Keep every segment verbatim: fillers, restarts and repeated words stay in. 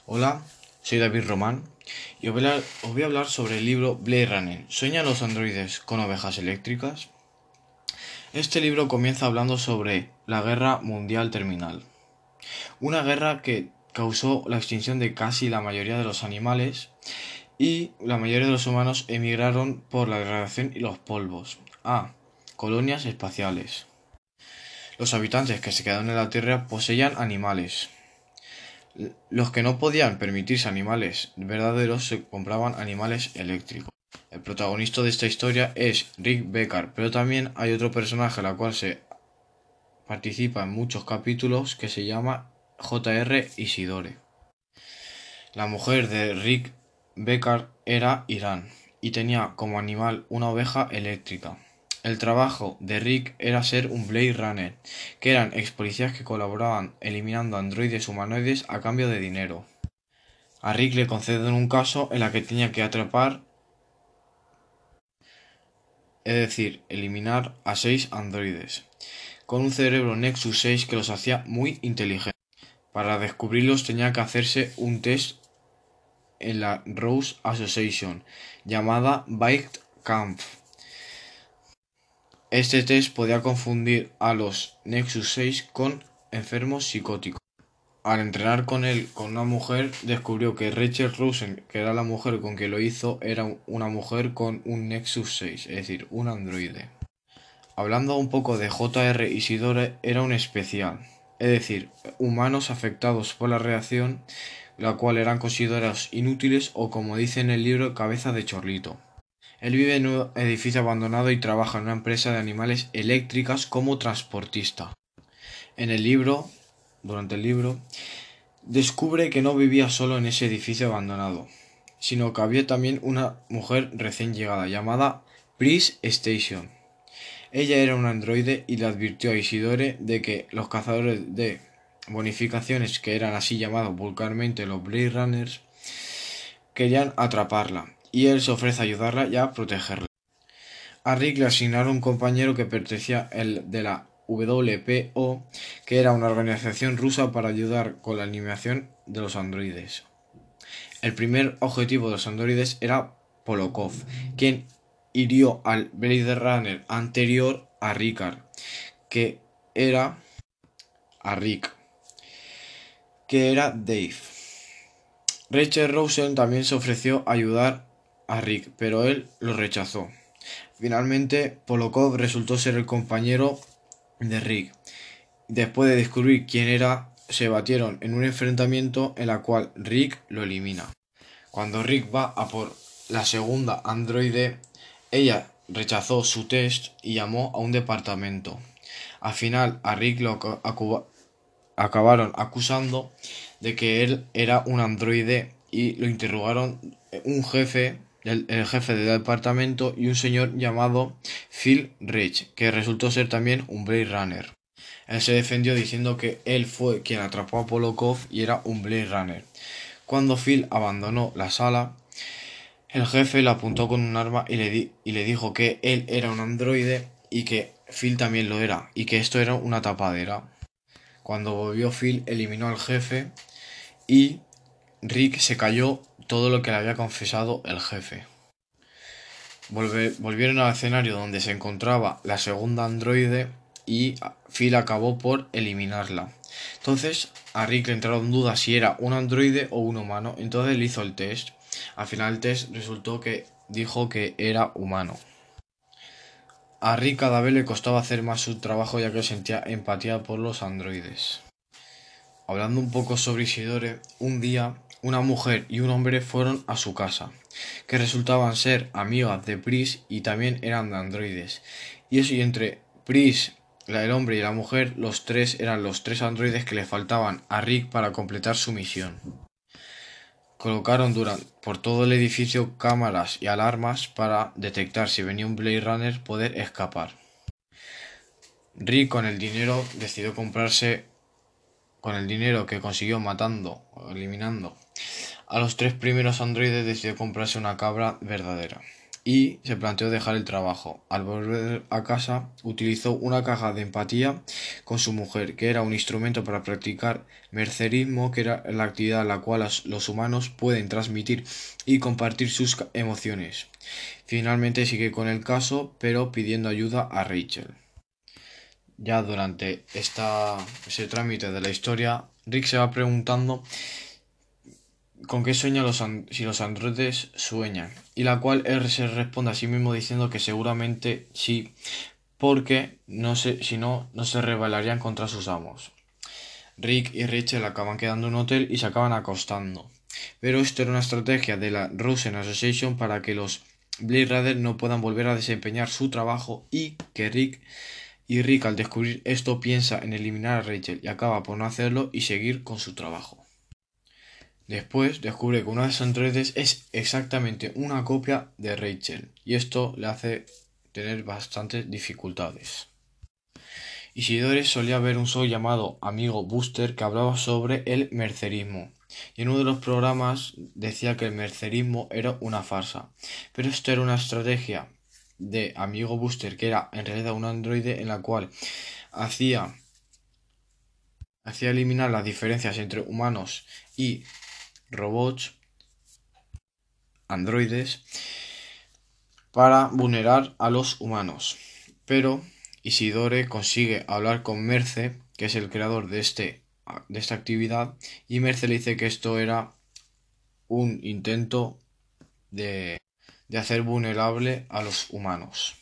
Hola, soy David Román y os voy, a, os voy a hablar sobre el libro Blade Runner. ¿Sueñan los androides con ovejas eléctricas? Este libro comienza hablando sobre la Guerra Mundial Terminal. Una guerra que causó la extinción de casi la mayoría de los animales y la mayoría de los humanos emigraron por la radiación y los polvos a colonias espaciales. Los habitantes que se quedaron en la Tierra poseían animales. Los que no podían permitirse animales verdaderos se compraban animales eléctricos. El protagonista de esta historia es Rick Beckar, pero también hay otro personaje la cual se participa en muchos capítulos que se llama J R Isidore. La mujer de Rick Beckar era Irán y tenía como animal una oveja eléctrica. El trabajo de Rick era ser un Blade Runner, que eran ex policías que colaboraban eliminando androides humanoides a cambio de dinero. A Rick le conceden un caso en la que tenía que atrapar, es decir, eliminar a seis androides, con un cerebro Nexus seis que los hacía muy inteligentes. Para descubrirlos tenía que hacerse un test en la Rose Association, llamada Bite Camp. Este test podía confundir a los Nexus seis con enfermos psicóticos. Al entrenar con él con una mujer, descubrió que Rachel Rosen, que era la mujer con que lo hizo, era una mujer con un Nexus seis, es decir, un androide. Hablando un poco de J R Isidore, era un especial, es decir, humanos afectados por la reacción, la cual eran considerados inútiles o, como dice en el libro, cabeza de chorlito. Él vive en un edificio abandonado y trabaja en una empresa de animales eléctricas como transportista. En el libro, durante el libro, descubre que no vivía solo en ese edificio abandonado, sino que había también una mujer recién llegada llamada Pris Station. Ella era un androide y le advirtió a Isidore de que los cazadores de bonificaciones, que eran así llamados vulgarmente los Blade Runners, querían atraparla, y él se ofrece a ayudarla y a protegerla. A Rick le asignaron un compañero que pertenecía el de la W P O, que era una organización rusa para ayudar con la eliminación de los androides. El primer objetivo de los androides era Polokov, quien hirió al Blade Runner anterior a Rickard, que era a Rick, que era Dave. Rachel Rosen también se ofreció a ayudar a Rick, pero él lo rechazó. Finalmente, Polokov resultó ser el compañero de Rick. Después de descubrir quién era, se batieron en un enfrentamiento en el cual Rick lo elimina. Cuando Rick va a por la segunda androide, ella rechazó su test y llamó a un departamento. Al final, a Rick lo acu acabaron acusando de que él era un androide y lo interrogaron un jefe, el, el jefe del departamento y un señor llamado Phil Rich, que resultó ser también un Blade Runner. Él se defendió diciendo que él fue quien atrapó a Polokov y era un Blade Runner. Cuando Phil abandonó la sala, el jefe le apuntó con un arma y le, di y le dijo que él era un androide y que Phil también lo era, y que esto era una tapadera. Cuando volvió Phil, eliminó al jefe y Rick se cayó todo lo que le había confesado el jefe. Volve volvieron al escenario donde se encontraba la segunda androide y Phil acabó por eliminarla. Entonces a Rick le entraron dudas si era un androide o un humano, entonces le hizo el test. Al final el test resultó que dijo que era humano. A Rick cada vez le costaba hacer más su trabajo ya que sentía empatía por los androides. Hablando un poco sobre Isidore, un día una mujer y un hombre fueron a su casa, que resultaban ser amigas de Pris y también eran de androides. Y eso, y entre Pris, el hombre y la mujer, los tres eran los tres androides que le faltaban a Rick para completar su misión. Colocaron durante, por todo el edificio cámaras y alarmas para detectar si venía un Blade Runner poder escapar. Rick con el dinero decidió comprarse, con el dinero que consiguió matando o eliminando a los tres primeros androides, decidió comprarse una cabra verdadera. y se planteó dejar el trabajo. Al volver a casa, utilizó una caja de empatía con su mujer, que era un instrumento para practicar mercerismo, que era la actividad en la cual los humanos pueden transmitir y compartir sus emociones. Finalmente sigue con el caso, pero pidiendo ayuda a Rachel. Ya durante esta, ese trámite de la historia, Rick se va preguntando con qué sueñan los si los androides sueñan, y la cual él se responde a sí mismo diciendo que seguramente sí, porque no se, si no, no se rebelarían contra sus amos. Rick y Rachel acaban quedando en un hotel y se acaban acostando. Pero esto era una estrategia de la Rosen Association para que los Blade Runner no puedan volver a desempeñar su trabajo y que Rick y Rick al descubrir esto piensa en eliminar a Rachel y acaba por no hacerlo y seguir con su trabajo. Después descubre que uno de esos androides es exactamente una copia de Rachel y esto le hace tener bastantes dificultades. Isidore solía ver un show llamado Amigo Booster que hablaba sobre el mercerismo y en uno de los programas decía que el mercerismo era una farsa, pero esto era una estrategia de Amigo Booster que era en realidad un androide en la cual hacía, hacía eliminar las diferencias entre humanos y robots, androides, para vulnerar a los humanos. Pero Isidore consigue hablar con Merce, que es el creador de, este, de esta actividad, y Merce le dice que esto era un intento de, de hacer vulnerable a los humanos.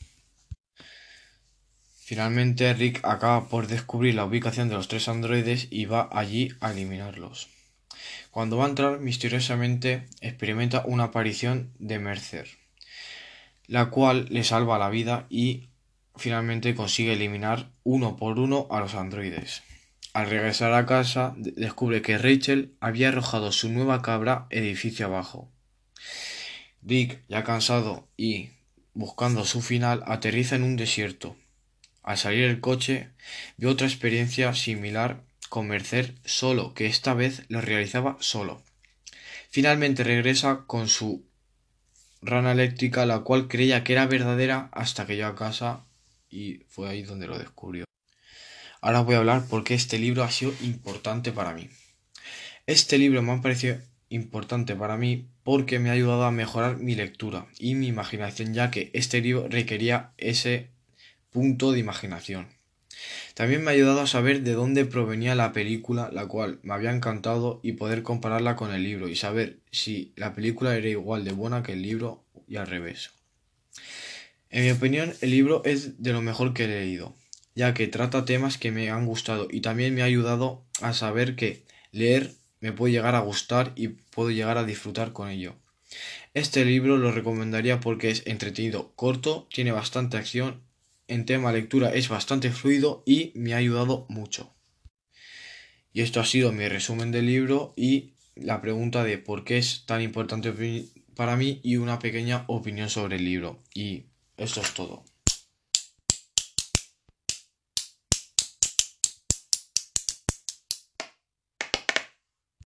Finalmente Rick acaba por descubrir la ubicación de los tres androides y va allí a eliminarlos. Cuando va a entrar, misteriosamente experimenta una aparición de Mercer, la cual le salva la vida y finalmente consigue eliminar uno por uno a los androides. Al regresar a casa, descubre que Rachel había arrojado su nueva cabra edificio abajo. Rick, ya cansado y buscando su final, aterriza en un desierto. Al salir del coche, vio otra experiencia similar con Mercer, solo que esta vez lo realizaba solo. Finalmente regresa con su rana eléctrica, la cual creía que era verdadera hasta que llegó a casa y fue ahí donde lo descubrió. Ahora voy a hablar por qué este libro ha sido importante para mí. Este libro me ha parecido importante para mí porque me ha ayudado a mejorar mi lectura y mi imaginación, ya que este libro requería ese punto de imaginación. También me ha ayudado a saber de dónde provenía la película, la cual me había encantado, y poder compararla con el libro y saber si la película era igual de buena que el libro y al revés. En mi opinión, el libro es de lo mejor que he leído, ya que trata temas que me han gustado y también me ha ayudado a saber que leer me puede llegar a gustar y puedo llegar a disfrutar con ello. Este libro lo recomendaría porque es entretenido, corto, tiene bastante acción, en tema lectura es bastante fluido y me ha ayudado mucho. Y esto ha sido mi resumen del libro y la pregunta de por qué es tan importante para mí y una pequeña opinión sobre el libro. Y esto es todo.